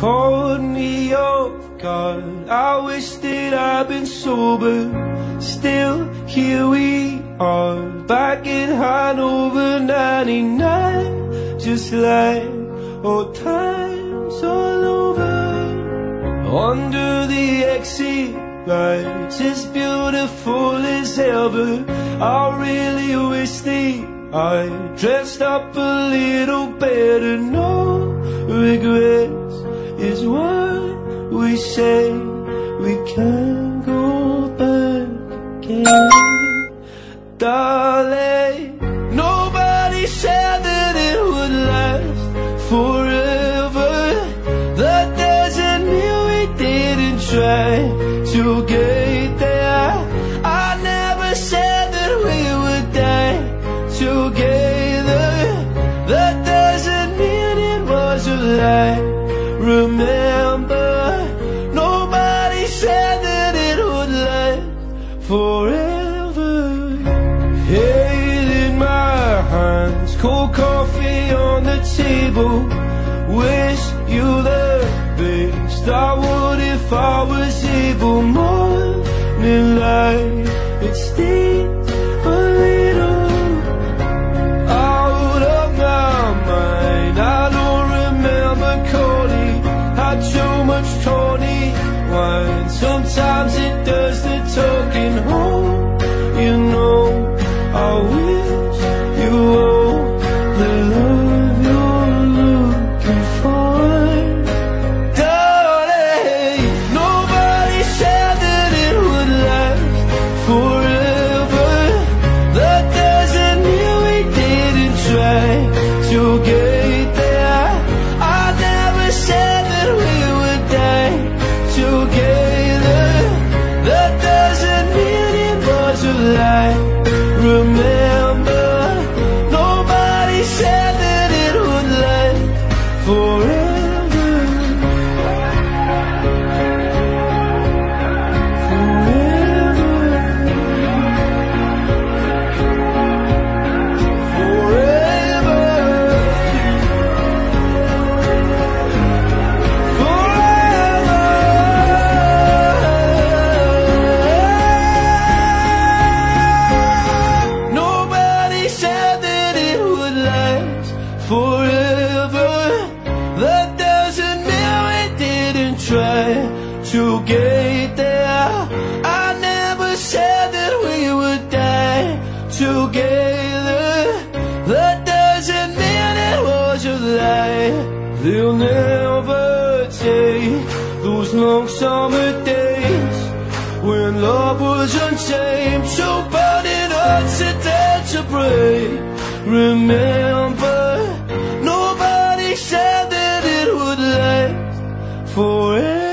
caught me off guard. I wish that I'd been sober. Still, here we are, back in Hanover 99, just like old times all over. Under the exit lights, as beautiful as ever. I really wish that I dressed up a little better. No regrets is what we say. We can't go back again. Darling, nobody said that it would last forever. That doesn't mean we didn't try to get there. I never said that we would die together. That doesn't mean it was a lie. Remember, nobody said that it would last forever. Head in my hands, cold coffee on the table. Wish you the best. I would if I was able. Morning light, it stings a little. Out of my mind, I don't remember calling. Had too much tawny wine. Sometimes it does the talking home. You know, I wish you all the love you're looking for. Darling, nobody said that it would last forever. That doesn't mean we didn't try to get there. I never said that we would die together. That doesn't mean it was a lie. Remember, nobody said that it would last forever. Forever. Forever. Nobody said that it would last forever. That doesn't mean we didn't try to get there. I never said that we would die together. That doesn't mean it was a lie. They'll never take those long summer days when love was untamed, so burning hearts are dead to break. Remember, nobody said that it would last forever.